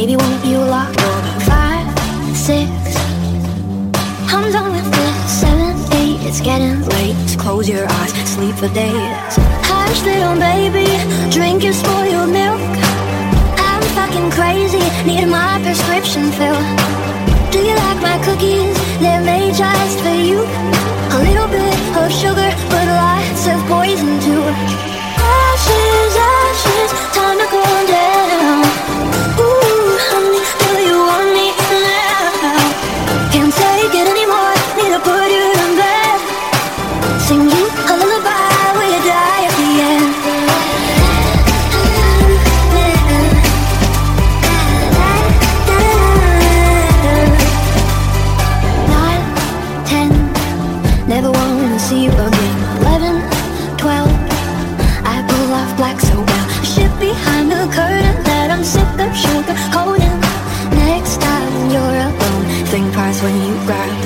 Baby, won't you lock your 5, 6? I'm done with this. 7, 8, it's getting late. So close your eyes, sleep for days. Hush, little baby, drink your spoiled milk. I'm fucking crazy, need my prescription filled. Do you like my cookies? They're made just for you. A little bit of sugar, but lots of poison too. Ashes, ashes, time to cool down. Ooh, honey, do you want me now? Can't take it anymore, need to put you in bed. Sing you a lullaby, will you die at the end? 9, 10, never wanna see you again. 11, 12, I pull off black so well. Shit behind the curtain that I'm sick of sugar coating. Next time you're alone, think twice when you grab